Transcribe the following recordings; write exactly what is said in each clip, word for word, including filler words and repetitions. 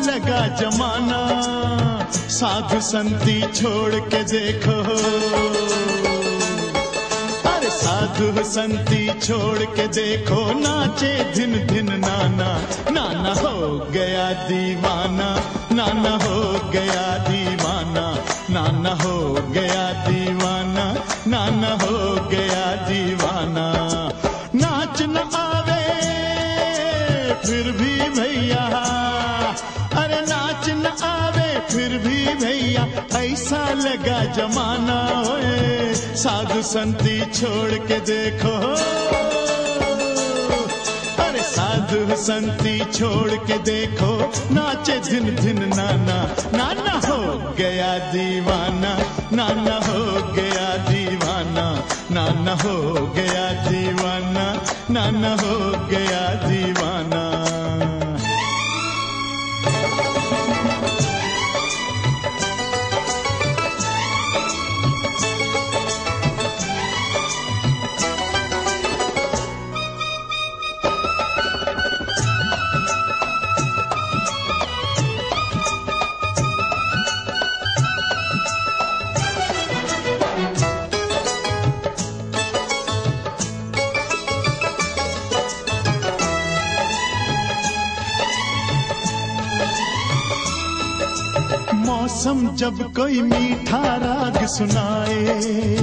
लगा जमाना, साधु संती छोड़ के देखो, अरे साधु संती छोड़ के देखो, नाचे धिन धिन नाना, नाना हो गया दीवाना, नाना हो गया दीवाना, नाना हो गया दीवाना, नाना हो गया दीवाना। नाच न आवे फिर भी भैया, अरे नाच न आवे फिर भी भैया, ऐसा लगा जमाना, ओए साधु संती छोड़ के देखो, अरे साधु संती छोड़ के देखो, नाचे धिन धिन नाना, नाना हो गया दीवाना, नाना हो गया दीवाना, नाना हो गया दीवाना, नाना हो गया दीवाना। मौसम जब कोई मीठा राग सुनाए,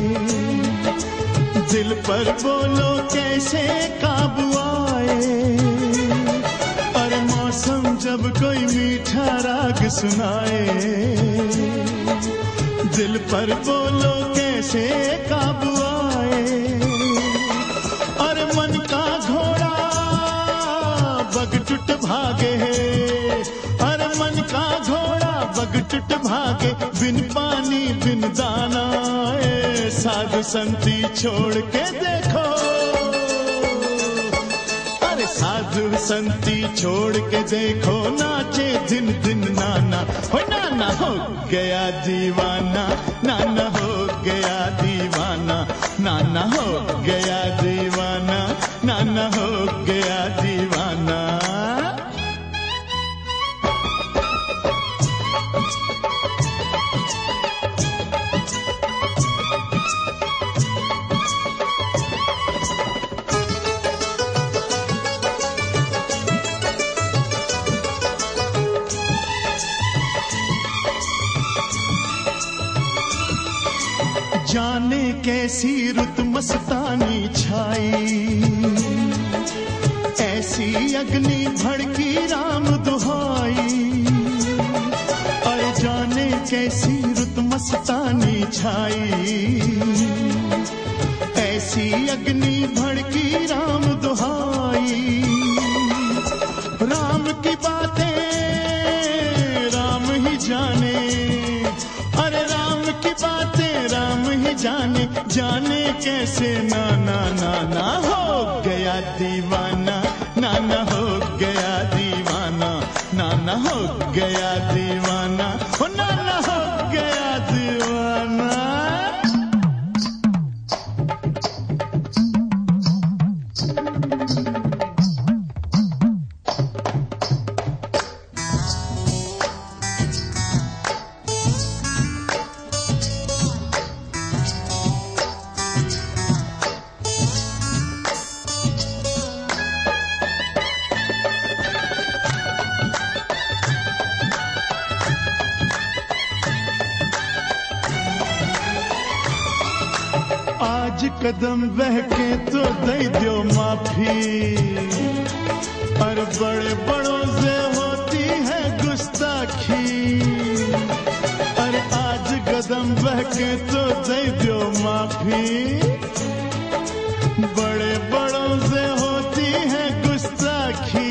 दिल पर बोलो कैसे काबू आए, अरे मौसम जब कोई मीठा राग सुनाए, दिल पर बोलो कैसे काबू आए, अरे मन का घोड़ा बगटुट भागे, अरे मन का घोड़ा बगटुट भागे, बिन पानी बिन दाना, ए साधु संती छोड़ के देखो, अरे साधु संती छोड़ के देखो, नाचे दिन दिन नाना, हो नाना हो गया दीवाना, नाना हो गया दीवाना, नाना हो गया दीवाना, नाना हो गया दीवाना। जाने कैसी रुत मस्तानी छाई, ऐसी अग्नि भड़की राम दुहाई, अरे जाने कैसी रुत मस्तानी छाई, ऐसी अग्नि भड़की राम दुहाई, राम की बातें राम ही जाने, अरे राम की बातें राम ही जाने, जाने कैसे नाना, नाना हो गया दीवाना, नाना हो गया दीवाना, नाना हो गया दीवाना, हो नाना हो गया दीवाना। आज कदम बहके तो दे दो माफी, और बड़े बड़ों से होती है गुस्ताखी, अरे आज कदम बहके तो दे दो माफी, बड़े बड़ों से होती है गुस्ताखी,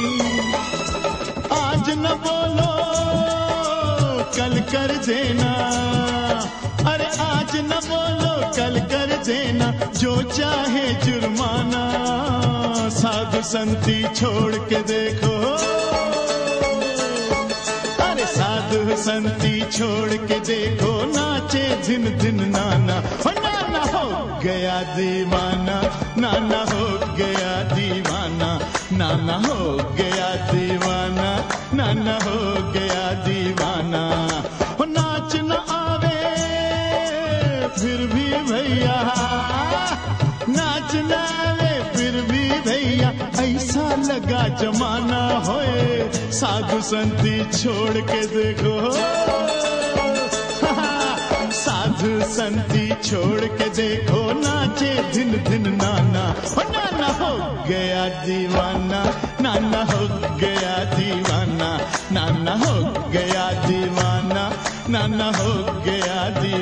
आज न बोलो कल कर देना, अरे आज न बोलो कल कर देना, जो चाहे जुर्माना, साधु संती छोड़ के देखो, अरे साधु संती छोड़ के देखो, नाचे दिन दिन नाना, हो नाना हो गया दीवाना, नाना हो गया दीवाना, नाना हो गया दीवाना, नाना हो गया दीवाना। हो नाच न आवे फिर भी भैया, नाच न आवे फिर भी भैया, ऐसा लगा जमाना होए, साधु संती छोड़ के देखो, साधु संती छोड़ के देखो, नाचे दिन दिन नाना, हो नाना हो गया दीवाना, नाना हो गया दीवाना, नाना हो गया दीवाना, नाना हो गया दीवाना।